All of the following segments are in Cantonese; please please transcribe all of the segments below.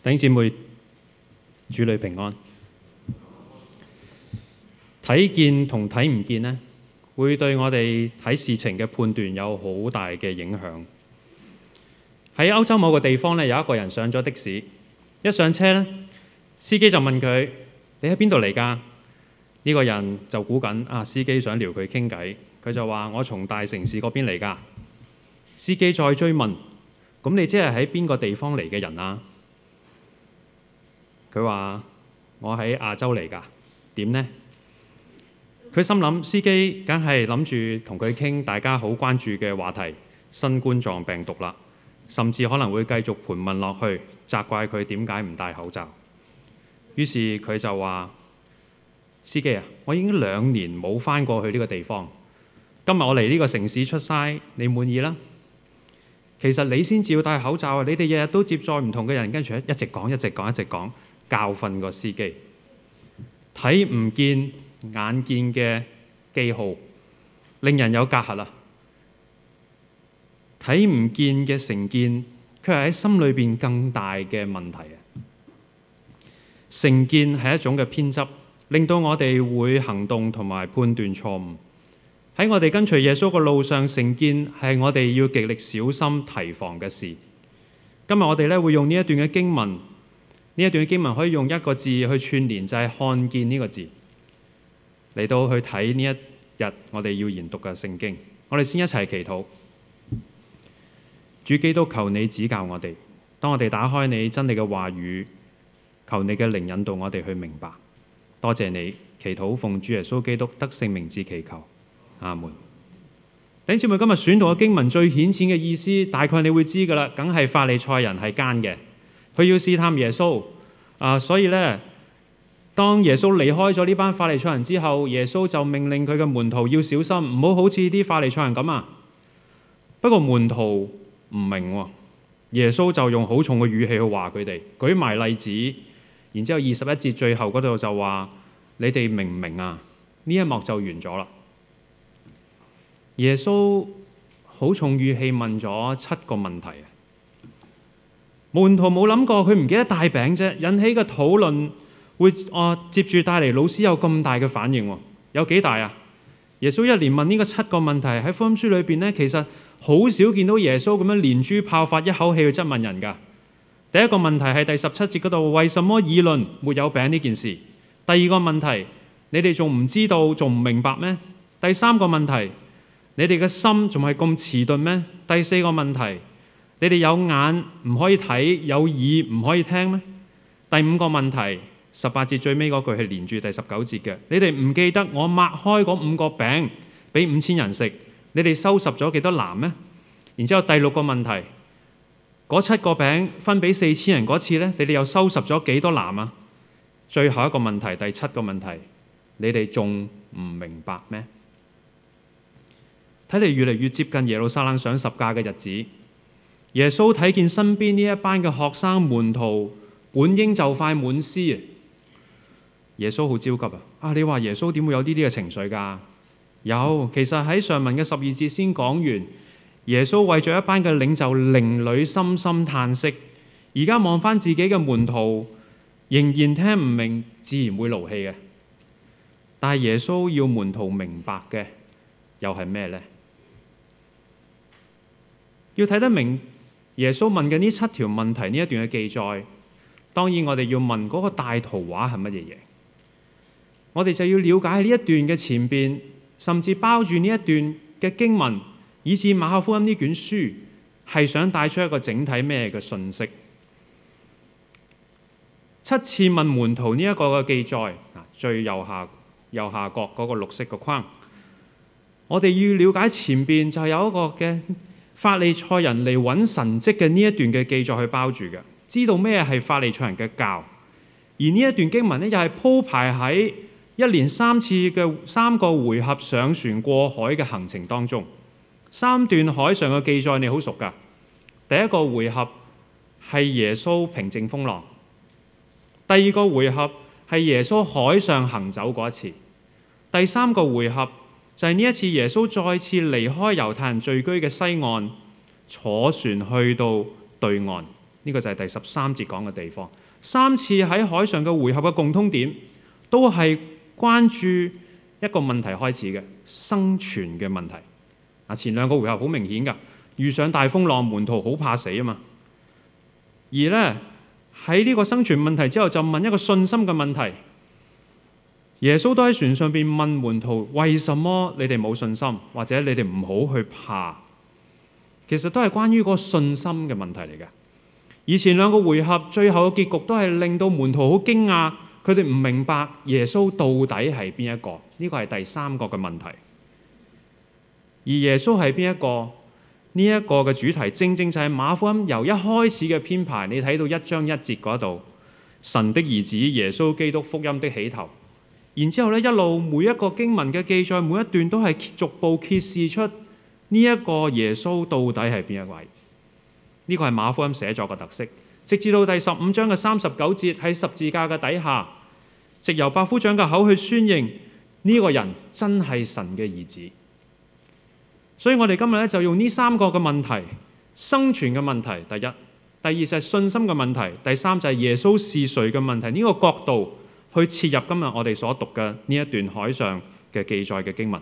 弟兄姊妹，主裏平安。睇見同睇唔見呢，會對我哋睇事情嘅判斷有好大嘅影響。喺歐洲某個地方呢，有一個人上咗的士，一上車呢，司機就問佢：你喺邊度嚟㗎？呢個人就估緊司機想撩佢傾偈，佢就話：我從大城市嗰邊嚟㗎。司機再追問：咁你即係喺邊個地方嚟嘅人啊？佢話：我喺亞洲嚟㗎。點呢？佢心諗，司機梗係諗住同佢傾大家好關注嘅話題新冠狀病毒啦，甚至可能會繼續盤問落去，責怪佢點解唔戴口罩。於是佢就話：司機啊，我已經2年冇返過去呢個地方，今日我嚟呢個城市出差，你滿意啦？其實你先至要戴口罩啊！你哋日日都接載唔同嘅人，跟住一直講，教訓個司機。睇唔見眼見嘅記號，令人有隔閡啊！睇唔見嘅成見，卻係喺心裏邊更大嘅問題啊！成見係一種嘅偏執，令到我哋會行動同埋判斷錯誤。喺我哋跟隨耶穌嘅路上，成見係我哋要極力小心提防嘅事。今日我哋會用呢一段嘅經文，呢一段嘅經文可以用一個字去串連，就係看見呢個字，嚟到去睇呢一日我哋要研讀嘅聖經。我哋先一齊祈禱。主基督，求你指教我哋，當我哋打開你真理嘅話語，求你嘅靈引導我哋去明白。多謝你，祈禱奉主耶穌基督得聖名之祈求。阿門。弟兄姊妹，今日選讀嘅經文最顯淺嘅意思，大概你會知㗎啦，梗係法利賽人係奸嘅，佢要試探耶穌。所以呢，當耶穌離開咗呢班法利賽人之後，耶穌就命令佢嘅門徒要小心，唔好好似啲法利賽人咁啊。不過門徒唔明喎，耶穌就用好重嘅語氣去話佢哋，舉埋例子，然之後21節最後嗰度就話：你哋明唔明啊？呢一幕就完咗啦。耶穌好重語氣問咗7個問題。門徒冇諗過佢唔記得帶餅啫，引起嘅討論會接住帶嚟老師有咁大嘅反應喎。有幾大啊？耶穌一連問呢個7個問題，喺福音書裏邊呢，其實好少見到耶穌咁樣連珠炮發，一口氣去質問人㗎。第一個問題係第17節嗰度，為什麼議論沒有餅呢件事？第二個問題，你哋仲唔知道，仲唔明白咩？第3個問題，你哋嘅心仲係咁遲鈍咩？第4個問題，你哋有眼唔可以睇，有耳唔可以聽咩？第5個問題，18節最尾嗰句係連住第19節嘅，你哋唔記得我擘開嗰5個餅俾5000人食，你哋收拾咗幾多籃咩？然之後第6個問題，嗰7個餅分俾4000人嗰次呢，你哋又收拾咗幾多籃啊？最後一個問題，第7個問題，你哋仲唔明白咩？睇嚟越嚟越接近耶路撒冷上十架嘅日子，耶穌睇見身邊呢一班嘅學生門徒本應就快滿師啊！耶穌好焦急啊！你話耶穌點會有呢啲嘅情緒㗎？有，其實喺上文嘅12節先講完，耶穌為咗一班嘅領袖靈裏深深嘆息，而家望翻自己嘅門徒仍然聽唔明，自然會勞氣嘅。但係耶穌要門徒明白嘅又係咩呢？要睇得明耶穌問嘅呢7條問題，呢一段嘅記載，當然我哋要問嗰個大圖畫係乜嘢嘢？我哋就要了解呢一段嘅前邊，甚至包住呢一段嘅經文，以至馬可福音呢卷書係想帶出一個整體咩嘅信息？7次問門徒呢一個嘅記載，最右下角嗰個綠色嘅框，我哋要了解前邊就有一個嘅法利賽人嚟揾神蹟嘅呢一段嘅記載去包住嘅，知道咩係法利賽人嘅教。而呢一段經文呢，又係鋪排喺一連3次嘅3個回合上船過海嘅行程當中。3段海上嘅記載你好熟㗎。第一個回合係耶穌平靜風浪，第2個回合係耶穌海上行走嗰一次，第3個回合就係呢一次耶穌再次離開猶太人聚居嘅西岸，坐船去到對岸， 呢個就係第13節講嘅地方。3次喺海上嘅會合嘅共通點，都係關注一個問題開始嘅生存嘅問題。前兩個回合好明顯㗎，遇上大風浪，門徒好怕死啊嘛。而呢，喺呢個生存問題之後，就問一個信心嘅問題。耶穌都喺船上邊問門徒：為什麼你哋冇信心？或者你哋唔好去怕？其實都係關於嗰個信心嘅問題嚟嘅。以前兩個回合最後嘅結局都係令到門徒好驚訝，佢哋唔明白耶穌到底係邊一個？呢個係第3個嘅問題。而耶穌係邊一個？呢一個嘅主題正正就係馬可福音由一開始嘅編排，你睇到1章1節嗰度，神的兒子耶穌基督福音的起頭。然之後咧，一路每一個經文嘅記載，每一段都係逐步揭示出呢一個耶穌到底係邊一位。呢個係馬可福音寫作嘅特色。直至到第15章嘅39節，喺十字架嘅底下，藉由百夫長嘅口去宣認呢個人真係神嘅兒子。所以我哋今日咧就用呢3個嘅問題：生存嘅問題，第一；第二就係信心嘅問題；第三就係耶穌是誰嘅問題。呢個角度去切入今日我哋所讀嘅呢一段海上嘅記載嘅經文。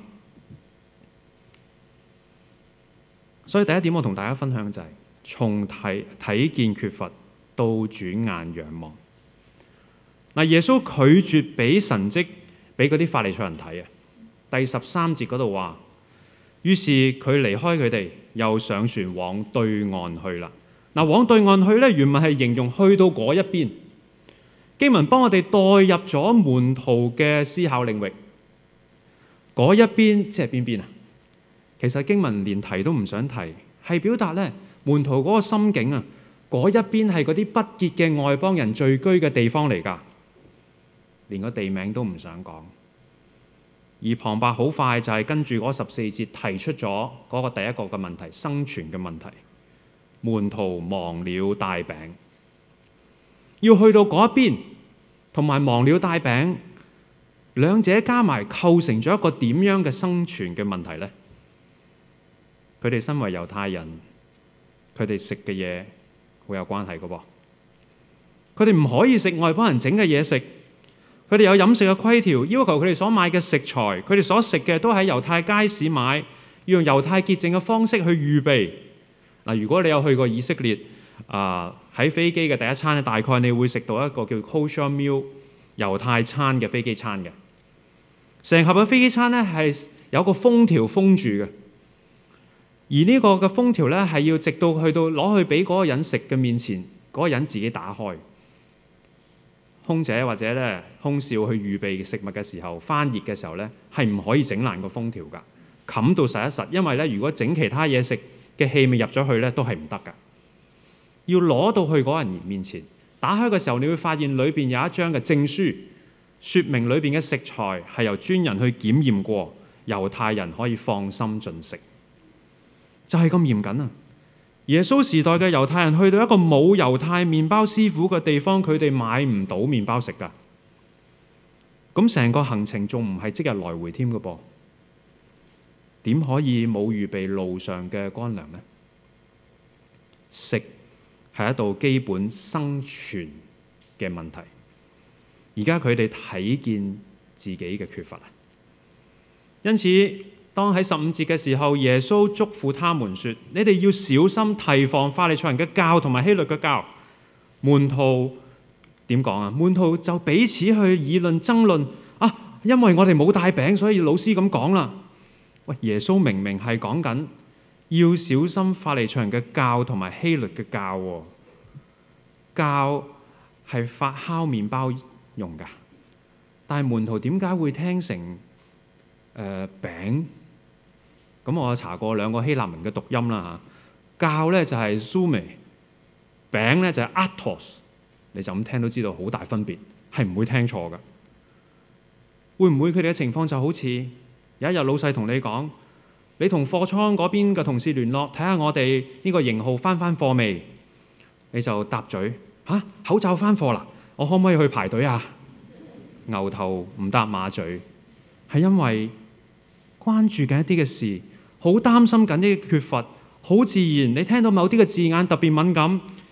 所以第一點我同大家分享就係從睇見缺乏到轉眼仰望。耶穌拒絕俾神蹟俾嗰啲法利賽人睇啊。第13節嗰度話，於是佢離開佢哋，又上船往對岸去啦。往對岸去咧，原文係形容去到嗰一邊。經文幫我哋代入咗門徒嘅思考領域。嗰一邊即係邊邊啊？其實經文連提都唔想提，係表達咧門徒嗰個心境啊。嗰一邊係嗰啲不潔嘅外邦人聚居嘅地方嚟㗎，連個地名都唔想講。而旁白好快就係跟住嗰14節提出咗嗰個第一個嘅問題，生存嘅問題。門徒忘了帶餅，要去到嗰一邊，同埋忘了帶餅，兩者加埋構成咗一個點樣嘅生存嘅問題呢？佢哋身為猶太人，佢哋食嘅嘢好有關係嘅噃。佢哋唔可以食外邦人整嘅嘢食。佢哋有飲食嘅規條，要求佢哋所買嘅食材，佢哋所食嘅都喺猶太街市買，要用猶太潔淨嘅方式去預備。如果你有去過以色列，喺飛機嘅第一餐咧，大概你會食到一個叫 kosher meal 猶太餐嘅飛機餐嘅。成盒嘅飛機餐咧係有個封條封住嘅，而呢個嘅封條咧係要直到去到攞去俾嗰個人食嘅面前，嗰個人自己打開。空姐或者咧空少去預備食物嘅時候，翻熱嘅時候咧，係唔可以整爛個封條㗎，冚到實一實。因為咧，如果整其他嘢食嘅氣味入咗去咧，都係唔得㗎。要攞到去嗰人面前，打開嘅時候，你會發現裏邊有一張嘅證書，説明裏邊嘅食材係由專人去檢驗過，猶太人可以放心進食。就係咁嚴謹啊！耶穌時代嘅猶太人去到一個冇猶太麵包師傅嘅地方，佢哋買唔到麵包食㗎。咁成個行程仲唔係即日來回添嘅噃？點可以冇預備路上嘅乾糧呢？食係一道基本生存嘅問題。而家佢哋睇見自己嘅缺乏啊，因此，當喺15節嘅時候，耶穌囑咐他們說：你哋要小心提防法利賽人嘅酵同埋希律嘅酵。門徒點講啊？門徒就彼此去議論爭論啊，因為我哋冇帶餅，所以老師咁講啦。喂，耶穌明明係講緊要小心法利賽人嘅酵同埋希律嘅酵喎。酵係發酵麵包用㗎，但係門徒點解會聽成餅？咁我查過兩個希臘文嘅讀音啦嚇，酵咧就係 sume， 餅咧就係 atos， 你就咁聽都知道好大分別，係唔會聽錯㗎。會唔會佢哋嘅情況就好似有一日老細同你講，你同貨倉嗰邊嘅同事聯絡，睇下我哋呢個型號翻貨未？你就答嘴嚇，口罩翻貨啦，我可唔可以去排隊啊？牛頭唔搭馬嘴，係因為關注緊一啲嘅事，好擔心緊啲缺乏，好自然。你聽到某啲嘅字眼特別敏感，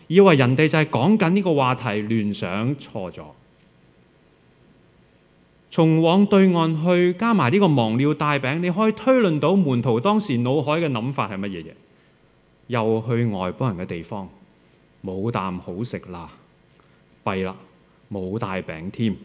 以為人哋就係講緊呢個話題，聯想錯咗。從往對岸去，加埋呢個忘了帶餅，你可以推論到門徒當時腦海嘅諗法係乜嘢嘢？又去外邦人嘅地方，冇啖好食啦，弊啦，冇帶餅添。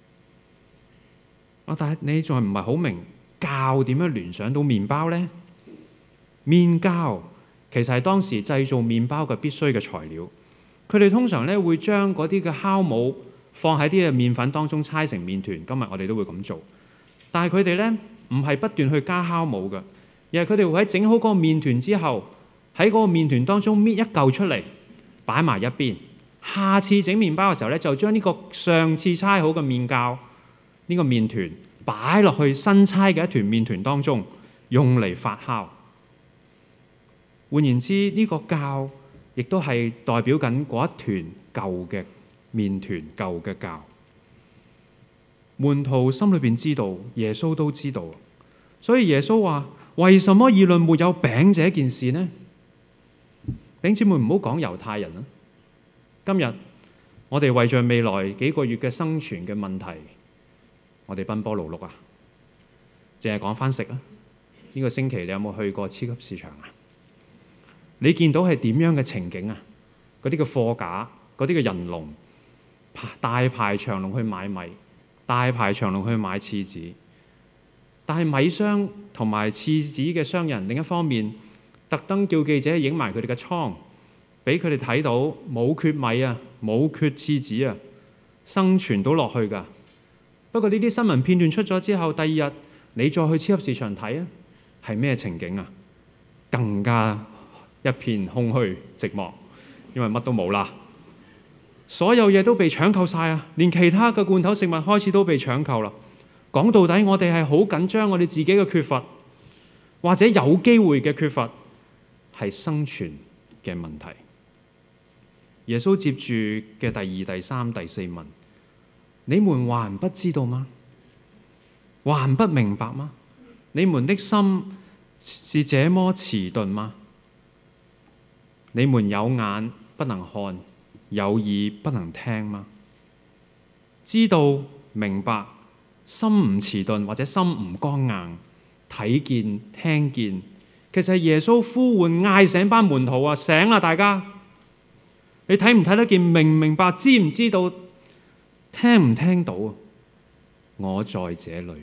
但係你仲係唔係好明酵點樣聯想到麵包呢？麵酵其實係當時製造麵包嘅必須嘅材料。佢哋通常咧會將嗰啲嘅酵母放喺啲嘅麵粉當中，搓成麵團。今日我哋都會咁做，但係佢哋咧唔係不斷去加酵母嘅，而係佢哋會喺整好嗰個麵團之後，喺嗰個麵團當中搣一嚿出嚟，擺埋一邊。下次整麵包嘅時候咧，就將呢個上次搓好嘅麵酵呢個麵團擺落去新搓嘅一團麵團當中，用嚟發酵。換言之，呢個酵亦都係代表緊嗰一團舊嘅麵團、舊嘅酵。門徒心裏邊知道，耶穌都知道，所以耶穌話：為什麼議論沒有餅這件事呢？弟兄姊妹，唔好講猶太人啦。今日我哋為着未來幾個月嘅生存嘅問題，我哋奔波勞碌啊！淨係講翻食啊！呢個星期你有冇去過超級市場啊？你見到係點樣嘅情景啊？嗰啲嘅貨架，嗰啲嘅人龍，大排長龍去買米，大排長龍去買廁紙。但係米商同埋廁紙嘅商人另一方面，特登叫記者影埋佢哋嘅倉，俾佢哋睇到冇缺米啊，冇缺廁紙啊，生存到落去㗎。不過呢啲新聞片段出咗之後，第二日你再去超級市場睇啊，係咩情景啊？更加一片空虛寂寞，因為乜都冇啦，所有嘢都被搶購晒啊！連其他嘅罐頭食物開始都被搶購啦。講到底，我哋係好緊張我哋自己嘅缺乏，或者有機會嘅缺乏，係生存嘅問題。耶穌接住嘅第二、第三、第四問：你們還不知道嗎？還不明白嗎？你們的心是這麼遲鈍嗎？你們有眼不能看，有耳不能聽嗎？知道明白，心唔遲鈍或者心唔剛硬，睇見聽見，其實係耶穌呼喚嗌醒班門徒啊！醒啦，大家！你睇唔睇得見？明唔明白？知唔知道？聽唔聽到啊？我在這裏。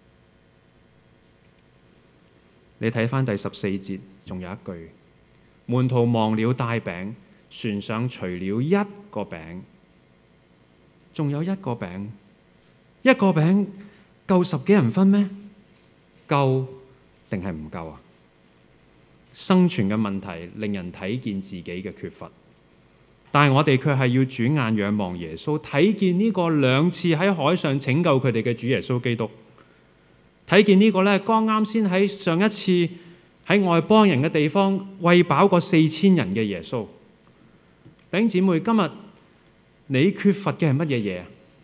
你睇返第14節，仲有一句。門徒忘了帶餅，船上除了一個餅，仲有一個餅，一個餅夠10幾人分咩？夠定係唔夠啊？生存嘅問題令人睇見自己嘅缺乏，但係我哋卻係要轉眼仰望耶穌，睇見呢個2次喺海上拯救佢哋嘅主耶穌基督，睇見呢個咧剛啱先喺上一次喺外邦人嘅地方餵飽過4000人嘅耶穌。弟兄姊妹，今日你缺乏嘅係乜嘢嘢？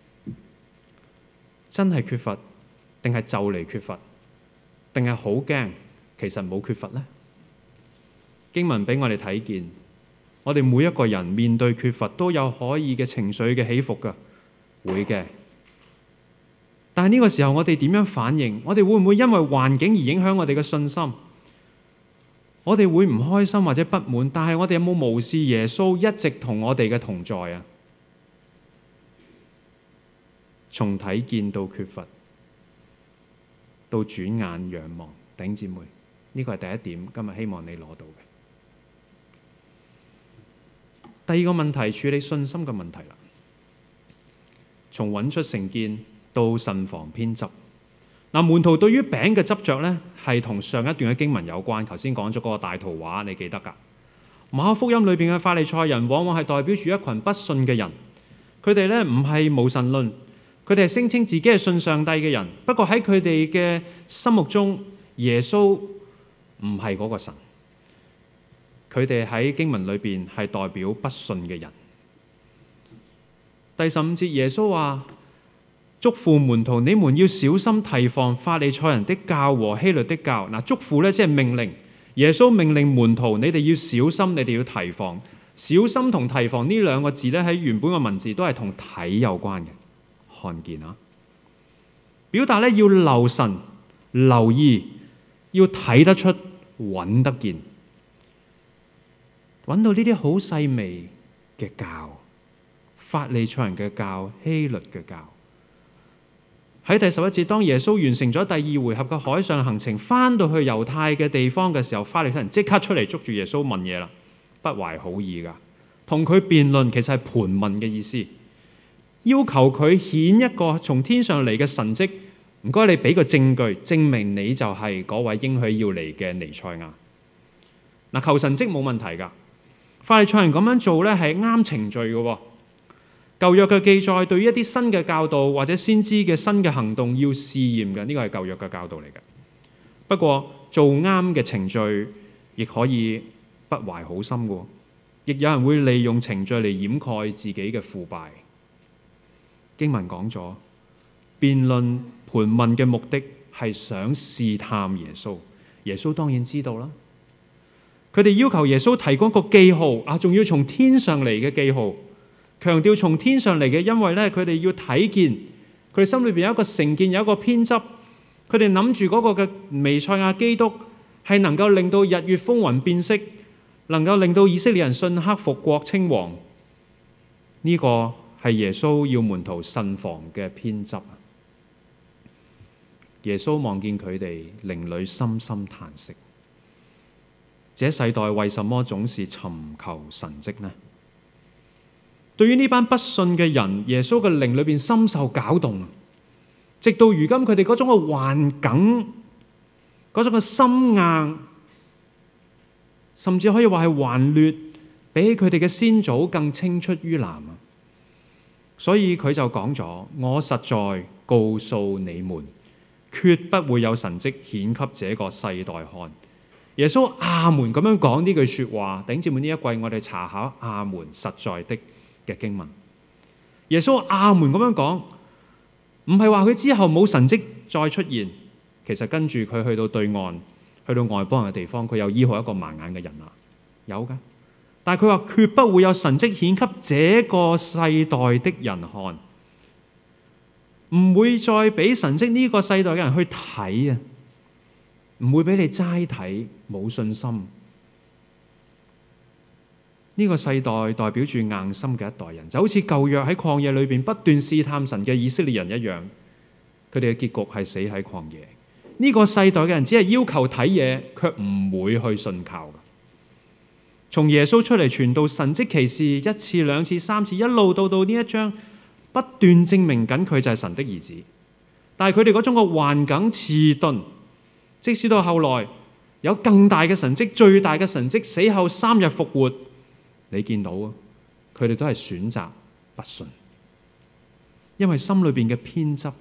真係缺乏，定係就嚟缺乏，定係好驚其實冇缺乏呢？經文俾我哋睇見，我哋每一個人面對缺乏都有可以嘅情緒嘅起伏㗎，會嘅。但係呢個時候我哋點樣反應？我哋會唔會因為環境而影響我哋嘅信心？我哋會唔開心或者不滿，但係我哋有冇無視耶穌一直同我哋嘅同在啊？從睇見到缺乏，到轉眼仰望，弟兄姊妹，呢個係第一點，今日希望你攞到嘅。第二個問題，處理信心嘅問題啦。從揾出成見到慎防偏執。門徒對於餅嘅執着呢，係同上一段嘅經文有關。頭先講咗嗰個大圖畫，你記得㗎？馬可福音裏邊嘅法利賽人，往往係代表住一群不信嘅人。佢哋呢唔係無神論，佢哋係聲稱自己係信上帝嘅人。不過喺佢哋嘅心目中，耶穌唔係嗰個神。佢哋喺經文裏邊係代表不信嘅人。第15節，耶穌話：囑咐門徒，你們要小心提防法利賽人的教和希律的教。囑咐咧即係命令，耶穌命令門徒，你哋要小心，你哋要提防小心同提防呢兩個字咧，喺原本嘅文字都係同睇有關嘅，看見啊，表達咧要留神、留意，要睇得出、揾得見，揾到呢啲好細微嘅教，法利賽人嘅教、希律嘅教。喺第11節，當耶穌完成咗第2回合嘅海上行程，翻到去猶太嘅地方嘅時候，法利賽人即刻出嚟捉住耶穌問嘢啦，不懷好意噶，同佢辯論，其實係盤問嘅意思，要求佢顯一個從天上嚟嘅神蹟，唔該你俾個證據，證明你就係嗰位應許要嚟嘅彌賽亞。嗱，求神蹟冇問題噶，法利賽人咁樣做咧係啱程序嘅。舊約嘅記載對於一啲新嘅教導或者先知嘅新嘅行動要試驗嘅，呢個係舊約嘅教導嚟嘅。不過做啱嘅程序亦可以不懷好心嘅，亦有人會利用程序嚟掩蓋自己嘅腐敗。經文講咗，辯論盤問嘅目的係想試探耶穌，耶穌當然知道啦。佢哋要求耶穌提供一個記號啊，仲要從天上嚟嘅記號。強調從天上嚟嘅，因為咧佢哋要睇見，佢哋心裏邊有一個成見，有一個偏執，佢哋諗住嗰個嘅彌賽亞基督係能夠令到日月風雲變色，能夠令到以色列人信克復國稱王。呢個係耶穌要門徒慎防嘅偏執。耶穌望見佢哋，靈裏深深嘆息，這世代為什麼總是尋求神蹟呢？對於呢班不信嘅人，耶穌嘅靈裏邊深受攪動，直到如今佢哋嗰種嘅頑梗，嗰種嘅心硬，甚至可以話係頑劣，比起佢哋嘅先祖更青出於藍。所以佢就講咗：我實在告訴你們，決不會有神蹟顯給這個世代看。耶穌阿門咁樣講呢句說話，弟兄姊妹，呢一季我哋查考阿門實在的嘅經文，耶穌阿門咁樣講，唔係話佢之後冇神蹟再出現，其實跟住佢去到對岸，去到外邦人嘅地方，佢又醫好一個盲眼嘅人啦，有噶。但係佢話決不會有神蹟顯給這個世代的人看，唔會再俾神蹟呢個世代嘅人去睇啊，唔會俾你齋睇，冇信心。呢個世代代表住硬心嘅一代人，就好似舊約喺曠野裏邊不斷試探神嘅以色列人一樣，佢哋嘅結局係死喺曠野。呢個世代嘅人只係要求睇嘢，卻唔會去信靠。從耶穌出嚟傳道神蹟奇事一次、兩次、三次，一路到呢一章，不斷證明緊佢就係神的兒子。但係佢哋嗰種嘅頑梗遲鈍，即使到後來有更大嘅神蹟、最大嘅神蹟，死後3日復活。你見到啊，佢哋都係選擇不信，因為心裏邊嘅偏執。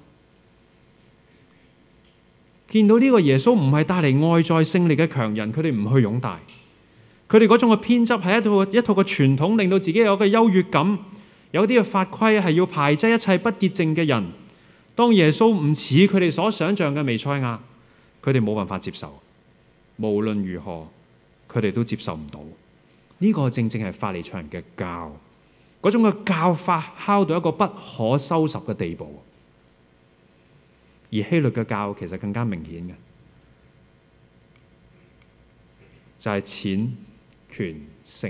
見到呢個耶穌唔係帶嚟外在勝利嘅強人，佢哋唔去擁戴。佢哋嗰種嘅偏執係一套嘅傳統，令到自己有一個優越感。有啲嘅法規係要排擠一切不潔淨嘅人。當耶穌唔似佢哋所想象嘅彌賽亞，佢哋冇辦法接受。無論如何，佢哋都接受唔到。呢個正正係法利賽人嘅教，嗰種嘅教法敲到一個不可收拾嘅地步。而希律嘅教其實更加明顯嘅，就係錢、權、性。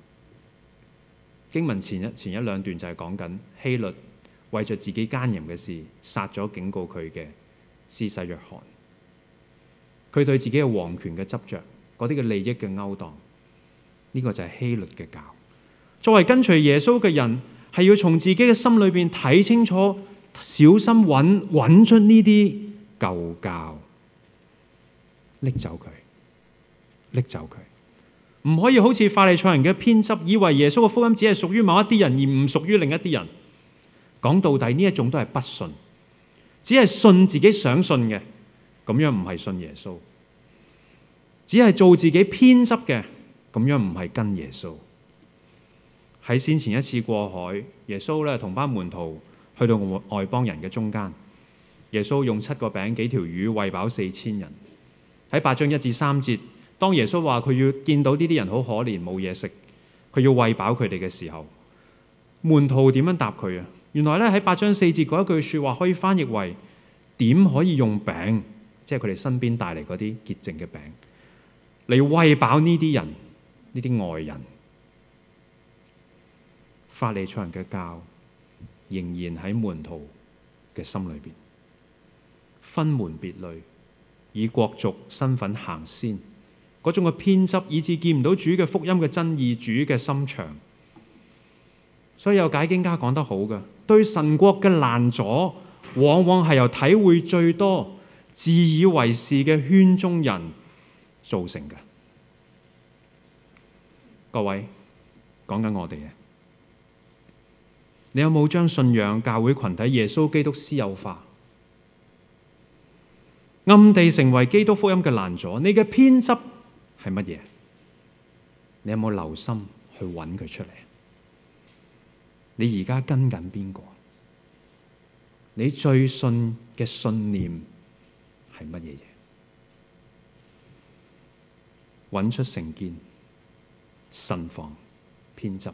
經文前一兩段就係講緊希律為着自己奸淫嘅事，殺咗警告佢嘅施洗約翰。佢對自己嘅皇權嘅執着，嗰啲嘅利益嘅勾當。呢個就係希律嘅教。作為跟隨耶穌嘅人，係要從自己嘅心裏邊睇清楚，小心揾出呢啲舊教，拎走佢，拎走佢。唔可以好似法利賽人嘅偏執，以為耶穌嘅福音只係屬於某一啲人，而唔屬於另一啲人。講到底呢一種都係不信，只係信自己想信嘅，咁樣唔係信耶穌。只係做自己偏執嘅，咁樣唔係跟耶穌。喺先前一次過海，耶穌咧同班門徒去到外邦人嘅中間，耶穌用7個餅幾條魚餵飽4000人。喺8章1至3節，當耶穌話佢要見到呢啲人好可憐冇嘢食， 佢要餵飽佢哋嘅時候，門徒點樣答佢啊？原來咧喺8章4節嗰一句説話可以翻譯為點可以用餅，即係佢哋身邊帶嚟嗰啲潔淨嘅餅嚟餵飽呢啲人，呢啲外人。法利賽人嘅教仍然喺門徒嘅心裏邊，分門別類，以國族身份行先，嗰種嘅偏執，以致見唔到主嘅福音嘅真義，主嘅心腸。所以有解經家講得好嘅，對神國嘅攔阻，往往係由體會最多、自以為是嘅圈中人造成嘅。各位，講緊我哋嘅，你有冇將信仰教會群體耶穌基督私有化，暗地成為基督福音嘅攔阻？你嘅偏執係乜嘢？你有冇留心去揾佢出嚟？你而家跟緊邊個？你最信嘅信念係乜嘢嘢？揾出成見、慎防偏執。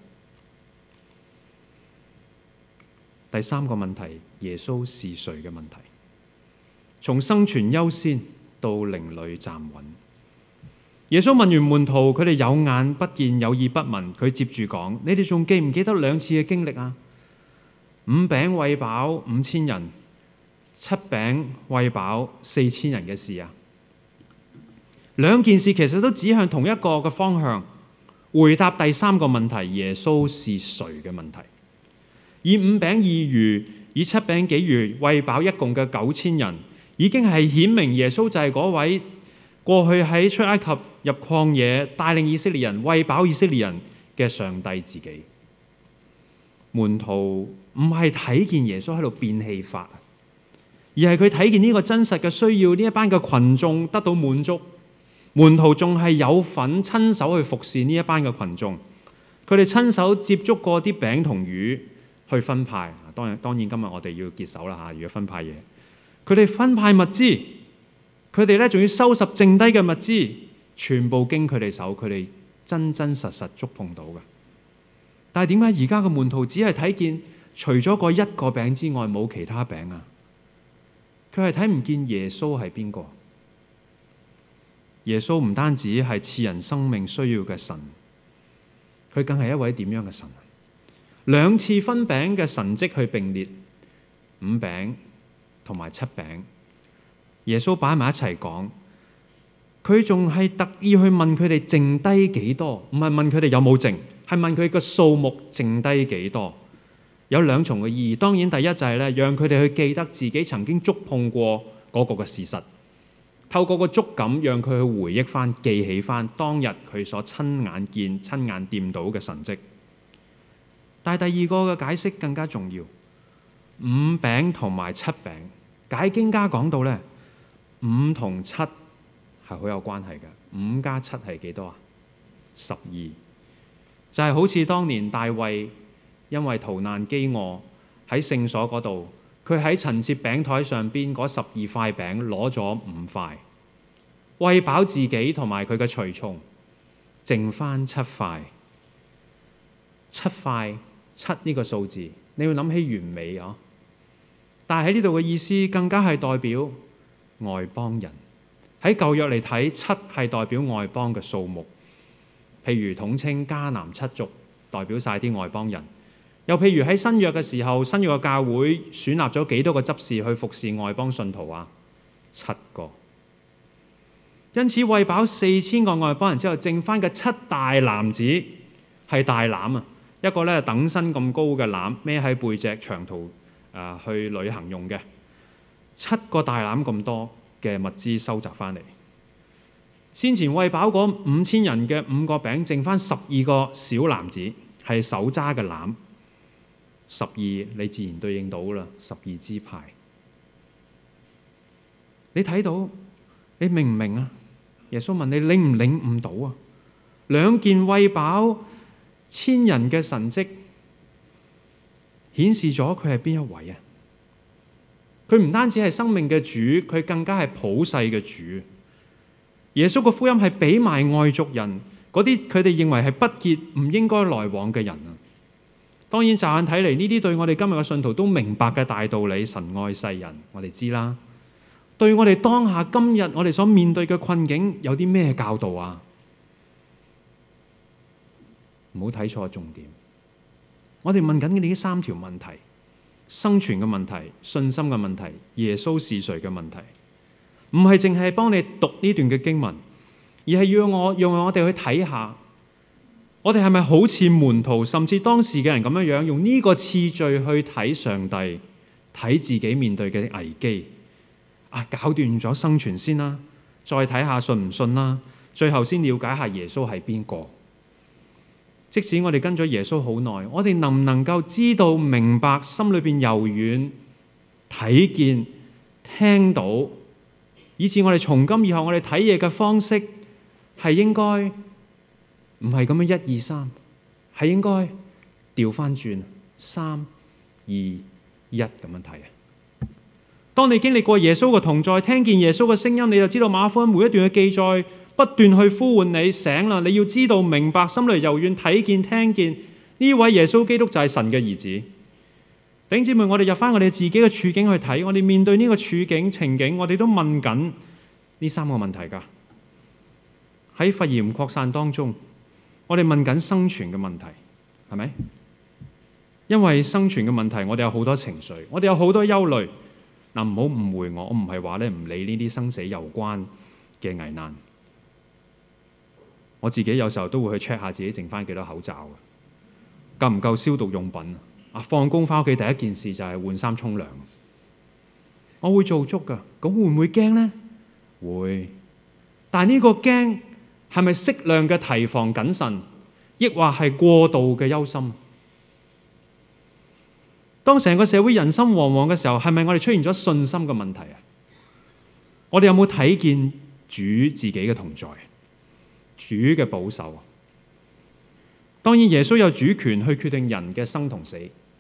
第三個問題，耶穌是誰嘅問題，從生存優先到靈裡站穩。耶穌問完門徒，佢哋有眼不見，有耳不聞。佢接住講：你哋仲記唔記得2次嘅經歷啊？5餅餵飽5000人，7餅餵飽4000人嘅事啊。兩件事其實都指向同一個嘅方向，回答第三個問題：耶穌是誰嘅問題。以5餅2魚，以7餅幾魚餵飽一共嘅9000人，已經係顯明耶穌就係嗰位過去喺出埃及入曠野帶領以色列人餵飽以色列人嘅上帝自己。門徒唔係睇見耶穌喺度變戲法，而係佢睇見呢個真實嘅需要，呢一班嘅群眾得到滿足。門徒仲係有份親手去服侍呢一班嘅群眾，佢哋親手接觸過啲餅同魚去分派。當然今日我哋要結手啦嚇，如果分派嘢，佢哋分派物資，佢哋咧仲要收拾剩低嘅物資，全部經佢哋手，佢哋真真實實觸碰到嘅。但係點解而家嘅門徒只係睇見除咗嗰一個餅之外冇其他餅啊？佢係睇唔見耶穌係邊個？耶穌唔單止係賜人生命需要嘅神，佢更係一位點樣嘅神？2次分餅嘅神蹟去並列，5餅同埋7餅，耶穌擺埋一齊講，佢仲係特意去問佢哋剩低幾多，唔係問佢哋有冇剩，係問佢個數目剩低幾多。有2重嘅意義。當然第一就係咧，讓佢哋去記得自己曾經觸碰過嗰個嘅事實，透過個觸感，讓佢去回憶翻、記起翻當日佢所親眼見、親眼掂到嘅神蹟。但係第二個嘅解釋更加重要，5餅同埋7餅，解經家講到咧，5同7係好有關係嘅。5加7係幾多啊？12，就係好似當年大衛因為逃難飢餓喺聖所嗰度，佢喺陳設餅台上邊嗰12塊餅攞咗5塊，餵飽自己同埋佢嘅隨從，剩翻7塊。7塊7呢個數字，你會諗起完美啊！但係喺呢度嘅意思更加係代表外邦人。喺舊約嚟睇，7係代表外邦嘅數目，譬如統稱迦南7族，代表晒啲外邦人。又譬如喺新約嘅時候，新約嘅教會選立咗幾多個執事去服侍外邦信徒啊？7個。因此餵飽4000個外邦人之後，剩翻嘅7大籃子係大籃啊！一個咧等身咁高嘅籃，孭喺背脊長途去旅行用嘅。7個大籃咁多嘅物資收集翻嚟。先前餵飽嗰5000人嘅5個餅，剩翻12個小籃子，係手揸嘅籃。12你自然對應到啦，12支派。你睇到，你明唔明啊？耶穌問你領唔領悟到啊？2件餵飽1000人嘅神蹟，顯示咗佢係邊一位啊？佢唔單止係生命嘅主，佢更加係普世嘅主。耶穌嘅福音係俾埋外族人， 嗰啲佢哋認為係不潔唔應該來往嘅人啊。當然乍眼睇嚟，呢啲對我哋今日嘅信徒都明白嘅大道理，神愛世人，我哋知啦。對我哋當下今日我哋所面對嘅困境有啲咩教導啊？唔好睇錯重點。我哋問緊嘅呢三條問題：生存嘅問題、信心嘅問題、耶穌是誰嘅問題，唔係淨係幫你讀呢段嘅經文，而係讓我哋去睇下，我哋係咪好似門徒甚至當時嘅人咁樣樣，用呢個次序去睇上帝，睇自己面對嘅危機啊，搞掂咗生存先啦，再睇下信唔信啦，最後先了解下耶穌係邊個。即使我哋跟咗耶穌好耐，我哋能唔能夠知道、明白、心裏邊柔軟、睇見、聽到，以至我哋從今以後我哋睇嘢嘅方式係應該唔係咁樣1、2、3，係應該調翻轉3、2、1咁樣睇啊！當你經歷過耶穌嘅同在，聽見耶穌嘅聲音，你就知道馬可福音每一段嘅記載不斷去呼喚你醒啦！你要知道、明白、心裏柔軟、睇見、聽見呢位耶穌基督就係神嘅兒子。弟兄姊妹，我哋入翻我哋自己嘅處境去睇，我哋面對呢個處境情景，我哋都問緊呢3個問題㗎。喺肺炎擴散當中，我哋問緊生存嘅問題，係咪？因為生存嘅問題，我哋有好多情緒，我哋有好多憂慮。嗱，唔好誤會我唔係話咧唔理呢啲生死攸關嘅危難。我自己有時候都會去 check 下自己剩翻幾多口罩，夠唔夠消毒用品啊？放工翻屋企第一件事就係換衫沖涼。我會做足㗎，咁會唔會驚呢？會，但係呢個驚係咪適量嘅提防謹慎，抑或係過度嘅憂心？當成個社會人心惶惶嘅時候，係咪我哋出現咗信心嘅問題啊？我哋有冇睇見主自己嘅同在？主嘅保守，當然耶穌有主權去決定人嘅生同死，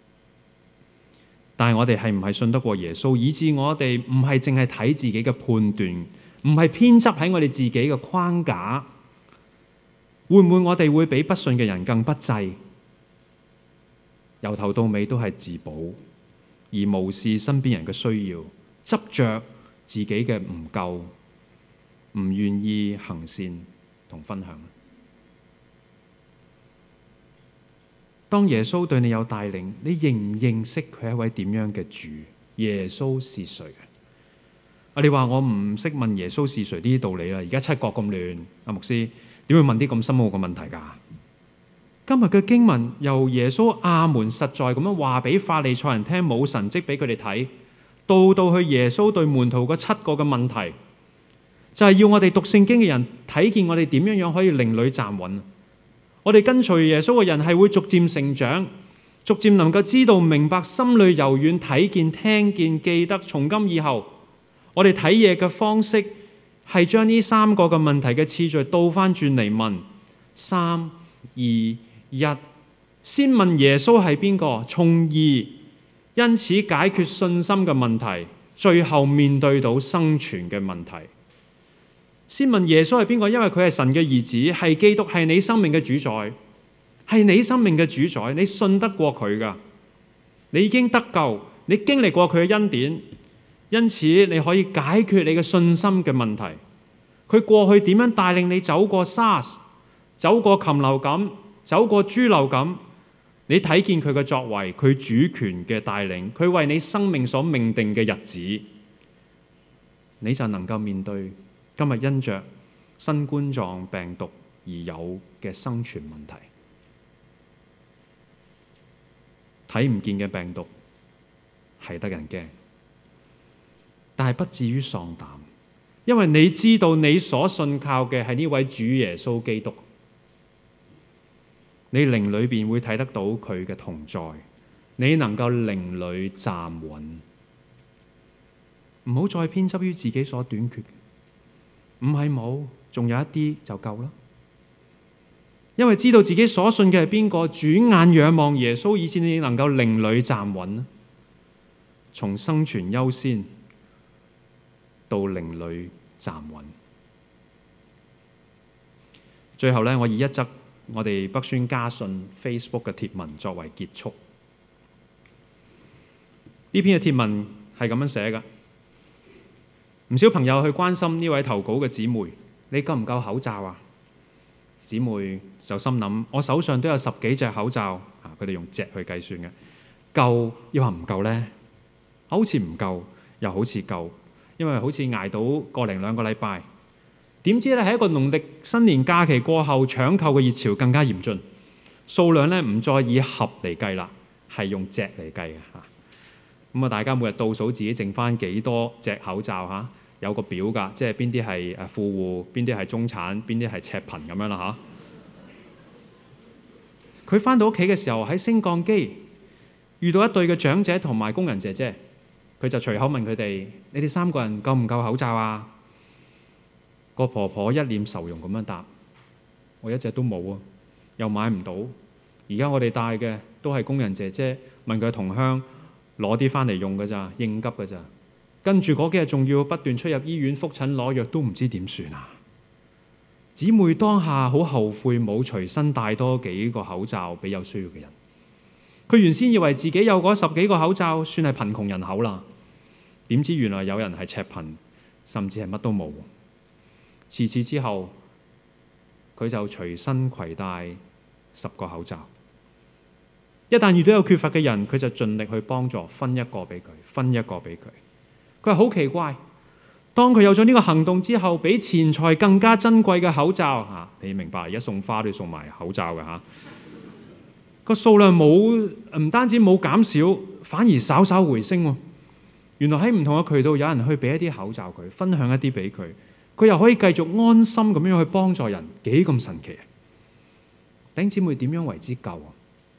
但係我哋係唔係信得過耶穌，以致我哋唔係淨係睇自己嘅判斷，唔係偏執喺我哋自己嘅框架，會唔會我哋會比不信嘅人更不濟？由頭到尾都係自保，而無視身邊人嘅需要，執着自己嘅唔夠，唔願意行善同分享。當耶穌對你有帶領，你認唔認識佢係一位點樣嘅主？耶穌是誰啊？你話我唔識問耶穌是誰呢啲道理啦，而家七國咁亂，阿牧師點會問啲咁深奧嘅問題㗎？今日嘅經文由耶穌阿門實在咁樣話俾法利賽人聽，冇神蹟俾佢哋睇，到去耶穌對門徒嗰7個嘅問題，就係要我哋讀聖經嘅人睇見我哋點樣可以靈裡站穩。我哋跟隨耶穌嘅人係會逐漸成長，逐漸能夠知道明白，心裏柔軟，睇見聽見記得。從今以後，我哋睇嘢嘅方式係將呢3個嘅問題嘅次序倒翻轉嚟問：3、2、1，先問耶穌係邊個，從而因此解決信心嘅問題，最後面對到生存嘅問題。先問耶穌係邊個，因為佢係神嘅兒子，係基督，係你生命嘅主宰，係你生命嘅主宰，你信得過佢㗎，你已經得救，你經歷過佢嘅恩典，因此你可以解決你嘅信心嘅問題。佢過去點樣帶領你走過 SARS， 走過禽流感，走過豬流感，你睇見佢嘅作為，佢主權嘅帶領，佢為你生命所命定嘅日子，你就能夠面對今日因着新冠狀病毒而有嘅生存問題。睇唔見嘅病毒係得人驚，但係不至於喪膽，因為你知道你所信靠嘅係呢位主耶穌基督。你靈裏邊會睇得到佢嘅同在，你能夠靈裏站穩，唔好再偏執於自己所短缺。唔係冇，仲有一啲就夠啦。因為知道自己所信嘅係邊個，轉眼仰望耶穌，以致你能夠靈裏站穩，從生存優先到靈裏站穩。 最後呢，我以一則我哋北宣家信 Facebook 嘅貼文作為結束。呢篇嘅貼文係咁樣寫㗎，唔少朋友去關心呢位投稿嘅姊妹，你夠唔夠口罩啊？姊妹就心諗，我手上都有10幾隻口罩，佢哋用隻去計算嘅，夠抑或唔夠呢？好似唔夠，又好似夠，因為好似捱到個零2個禮拜。點知咧喺一個農曆新年假期過後，搶購嘅熱潮更加嚴峻，數量咧唔再以盒嚟計啦，係用隻嚟計嘅嚇。咁啊，大家每日倒數自己剩翻幾多隻口罩嚇，有個表㗎，即係邊啲係富戶，邊啲係中產，邊啲係赤貧咁樣啦嚇。佢翻到屋企嘅時候喺升降機遇到一對嘅長者同埋工人姐姐，佢就隨口問佢哋：你哋3個人夠唔夠口罩啊？個婆婆一臉愁容咁樣答：我一隻都冇啊，又買唔到。而家我哋帶嘅都係工人姐姐問佢同鄉攞啲翻嚟用㗎咋，應急㗎咋。跟住嗰幾日仲要不斷出入醫院覆診攞藥，都唔知點算啊！姊妹當下好後悔冇隨身帶多幾個口罩俾有需要嘅人。佢原先以為自己有嗰10幾個口罩算係貧窮人口啦，點知原來有人係赤貧，甚至係乜都冇。自此之後，佢就隨身攜帶10個口罩。一旦遇到有缺乏嘅人，佢就盡力去幫助，分一個俾佢，分一個俾佢。佢話好奇怪，當佢有咗呢個行動之後，比錢財更加珍貴嘅口罩嚇，你明白？而家送花都要送埋口罩嘅嚇，個數量唔單止冇減少，反而稍稍回升喎。原來喺唔同嘅渠道，有人去俾一啲口罩佢，分享一啲俾佢。佢又可以繼續安心咁樣去幫助人，幾咁神奇啊！弟兄姊妹，點樣為之夠啊？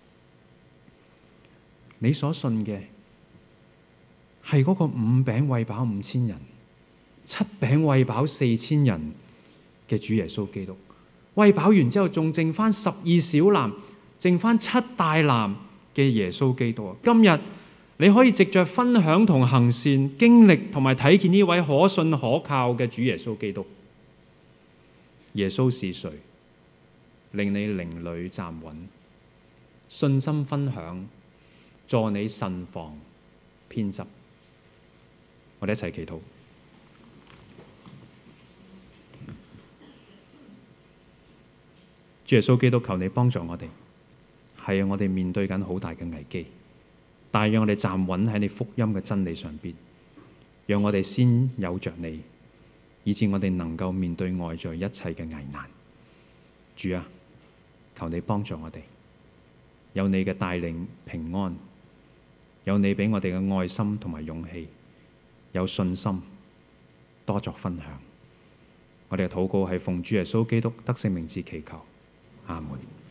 你所信嘅係嗰個5餅餵飽5000人、7餅餵飽4000人嘅主耶穌基督。餵飽完之後，仲剩翻12小籃，剩翻7大籃嘅耶穌基督啊！今日你可以藉着分享同行善，經歷同埋睇見呢位可信可靠嘅主耶穌基督。耶穌是誰？令你靈裡站穩，信心分享，助你慎防偏執。我哋一齊祈禱。主耶穌基督，求你幫助我哋。係啊，我哋面對緊好大嘅危機。但係讓我哋站穩喺你福音嘅真理上邊，讓我哋先有着你，以致我哋能夠面對外在一切嘅危難。主啊，求你幫助我哋，有你嘅帶領平安，有你俾我哋嘅愛心同埋勇氣，有信心多作分享。我哋嘅禱告係奉主耶穌基督得勝名字祈求，阿門。